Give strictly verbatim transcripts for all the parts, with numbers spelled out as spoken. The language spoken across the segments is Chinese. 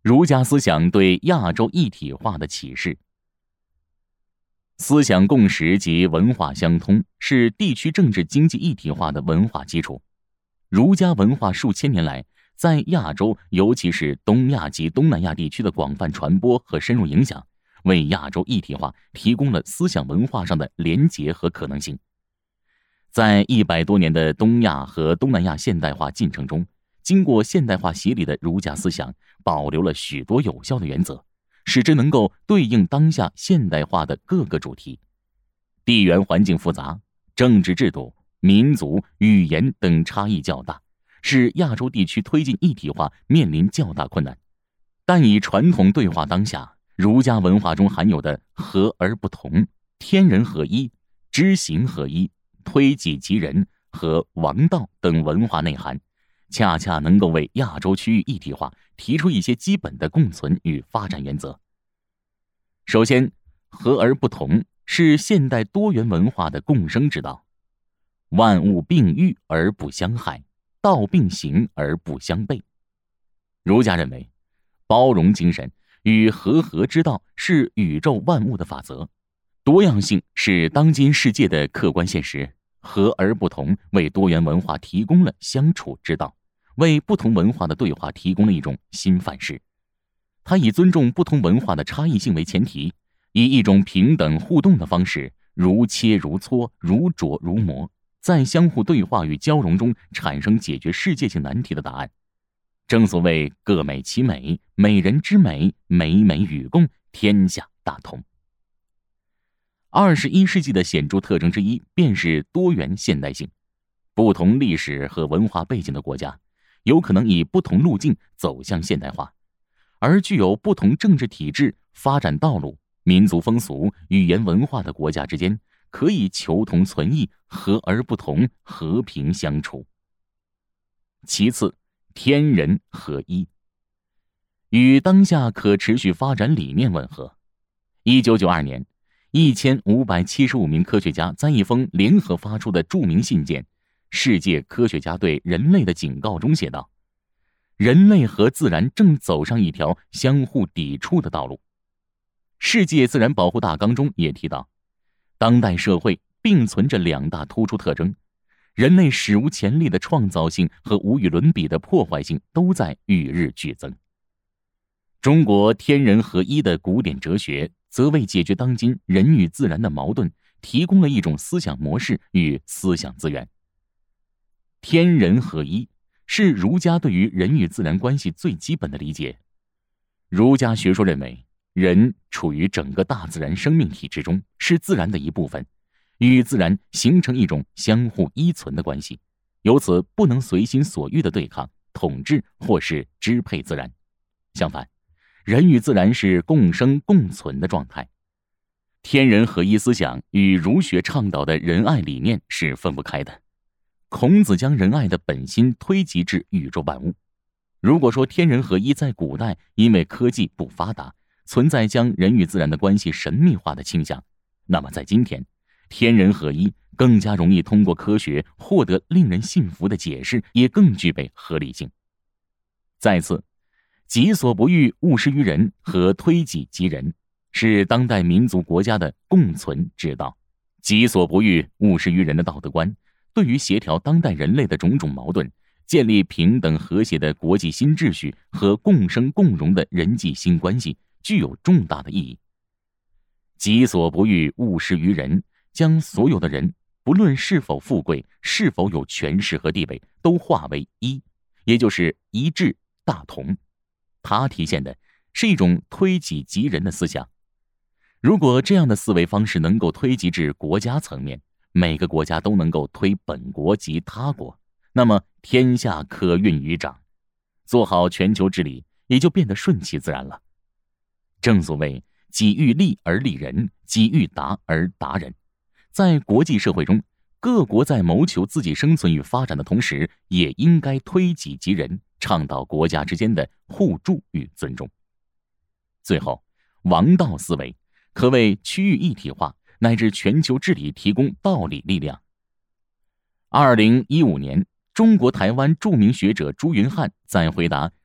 儒家思想对亚洲一体化的启示。思想共识及文化相通是地区政治经济一体化的文化基础。儒家文化数千年来在亚洲，尤其是东亚及东南亚地区的广泛传播和深入影响，为亚洲一体化提供了思想文化上的连结和可能性。在一百多年的东亚和东南亚现代化进程中，经过现代化洗礼的儒家思想保留了许多有效的原则，使之能够对应当下现代化的各个主题。地缘环境复杂，政治制度、民族、语言等差异较大，使亚洲地区推进一体化面临较大困难。但以传统对话当下，儒家文化中含有的和而不同、天人合一、知行合一、推己及人和王道等文化内涵，恰恰能够为亚洲区域一体化提出一些基本的共存与发展原则。首先，和而不同是现代多元文化的共生之道。万物并育而不相害，道并行而不相悖。儒家认为，包容精神与和合之道是宇宙万物的法则，多样性是当今世界的客观现实，和而不同为多元文化提供了相处之道，为不同文化的对话提供了一种新范式。它以尊重不同文化的差异性为前提，以一种平等互动的方式，如切如磋，如琢如磨，在相互对话与交融中产生解决世界性难题的答案。正所谓各美其美，美人之美，美美与共，天下大同。二十一世纪的显著特征之一便是多元现代性。不同历史和文化背景的国家有可能以不同路径走向现代化，而具有不同政治体制、发展道路、民族风俗、语言文化的国家之间可以求同存异，和而不同，和平相处。其次，天人合一与当下可持续发展理念吻合。一九九二年，一千五百七十五名科学家在一封联合发出的著名信件《世界科学家对人类的警告》中写道：人类和自然正走上一条相互抵触的道路。世界自然保护大纲中也提到，当代社会并存着两大突出特征，人类史无前例的创造性和无与伦比的破坏性都在与日俱增。中国天人合一的古典哲学则为解决当今人与自然的矛盾提供了一种思想模式与思想资源。天人合一是儒家对于人与自然关系最基本的理解。儒家学说认为，人处于整个大自然生命体之中，是自然的一部分，与自然形成一种相互依存的关系，由此不能随心所欲地对抗、统治或是支配自然。相反，人与自然是共生共存的状态。天人合一思想与儒学倡导的仁爱理念是分不开的。孔子将仁爱的本心推及至宇宙万物。如果说天人合一在古代因为科技不发达，存在将人与自然的关系神秘化的倾向，那么在今天，天人合一更加容易通过科学获得令人信服的解释，也更具备合理性。再次，己所不欲，勿施于人和推己及人是当代民族国家的共存之道。己所不欲，勿施于人的道德观对于协调当代人类的种种矛盾，建立平等和谐的国际新秩序和共生共荣的人际新关系具有重大的意义。己所不欲，勿施于人，将所有的人，不论是否富贵，是否有权势和地位，都化为一，也就是一致大同。它体现的是一种推己及人的思想。如果这样的思维方式能够推及至国家层面，每个国家都能够推本国及他国，那么天下可运于掌，做好全球治理也就变得顺其自然了。正所谓己欲立而立人，己欲达而达人。在国际社会中，各国在谋求自己生存与发展的同时，也应该推己及人，倡导国家之间的互助与尊重。最后，王道思维可为区域一体化乃至全球治理提供道理力量。二零一五年，中国台湾著名学者朱云汉在回答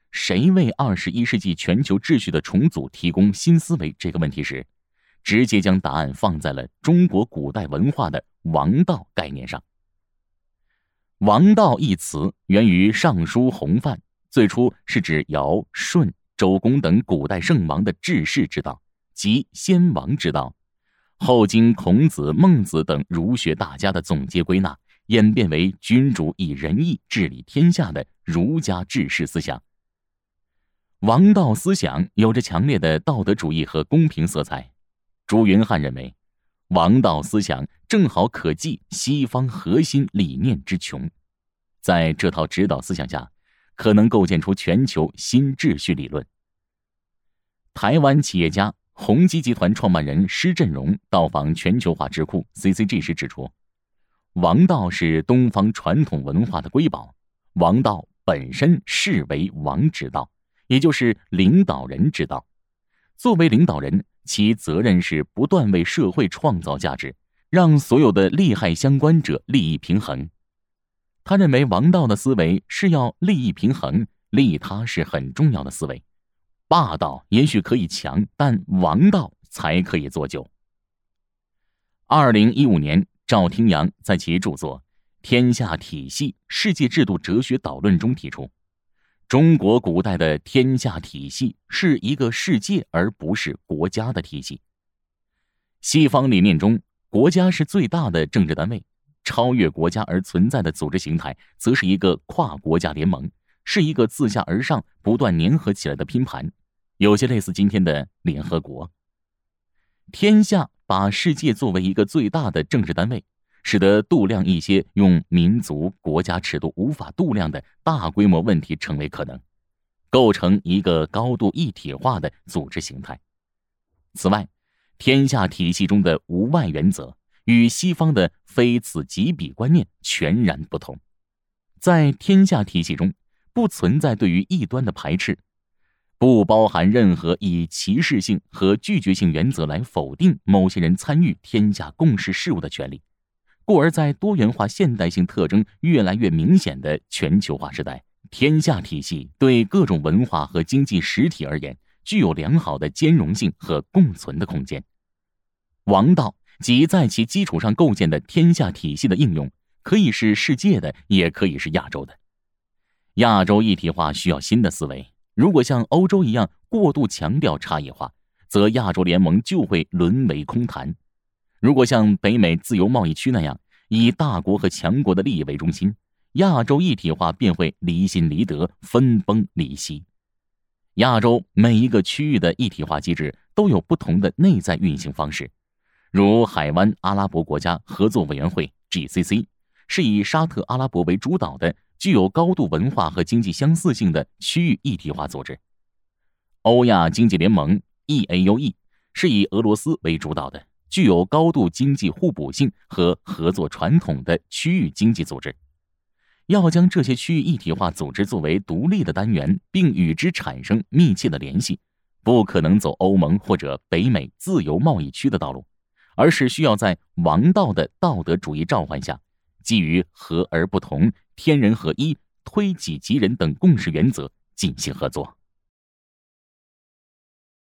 谁为二十一世纪全球秩序的重组提供新思维这个问题时，直接将答案放在了中国古代文化的王道概念上。王道一词源于《尚书洪范》，最初是指尧、舜、周公等古代圣王的治世之道，即先王之道，后经孔子、孟子等儒学大家的总结归纳，演变为君主以仁义治理天下的儒家治世思想。王道思想有着强烈的道德主义和公平色彩。朱云汉认为，王道思想正好可继西方核心理念之穷，在这套指导思想下，可能构建出全球新秩序理论。台湾企业家宏基集团创办人施振荣到访全球化智库 C C G 时指出，王道是东方传统文化的瑰宝，王道本身视为王之道，也就是领导人之道。作为领导人，其责任是不断为社会创造价值，让所有的利害相关者利益平衡。他认为王道的思维是要利益平衡，利他是很重要的思维。霸道也许可以强，但王道才可以做久。二零一五年，赵廷阳在其著作《天下体系：世界制度哲学导论》中提出，中国古代的天下体系是一个世界而不是国家的体系。西方理念中，国家是最大的政治单位，超越国家而存在的组织形态则是一个跨国家联盟，是一个自下而上不断粘合起来的拼盘，有些类似今天的联合国。天下把世界作为一个最大的政治单位，使得度量一些用民族、国家尺度无法度量的大规模问题成为可能，构成一个高度一体化的组织形态。此外，天下体系中的无外原则与西方的非此即彼观念全然不同。在天下体系中，不存在对于异端的排斥，不包含任何以歧视性和拒绝性原则来否定某些人参与天下共识事务的权利。故而在多元化现代性特征越来越明显的全球化时代，天下体系对各种文化和经济实体而言，具有良好的兼容性和共存的空间。王道即在其基础上构建的天下体系的应用，可以是世界的，也可以是亚洲的。亚洲一体化需要新的思维，如果像欧洲一样过度强调差异化，则亚洲联盟就会沦为空谈。如果像北美自由贸易区那样，以大国和强国的利益为中心，亚洲一体化便会离心离德，分崩离析。亚洲每一个区域的一体化机制都有不同的内在运行方式，如海湾阿拉伯国家合作委员会 G C C 是以沙特阿拉伯为主导的具有高度文化和经济相似性的区域一体化组织。欧亚经济联盟 E A U E 是以俄罗斯为主导的具有高度经济互补性和合作传统的区域经济组织。要将这些区域一体化组织作为独立的单元，并与之产生密切的联系，不可能走欧盟或者北美自由贸易区的道路，而是需要在王道的道德主义召唤下，基于和而不同、天人合一、推己及人等共识原则进行合作。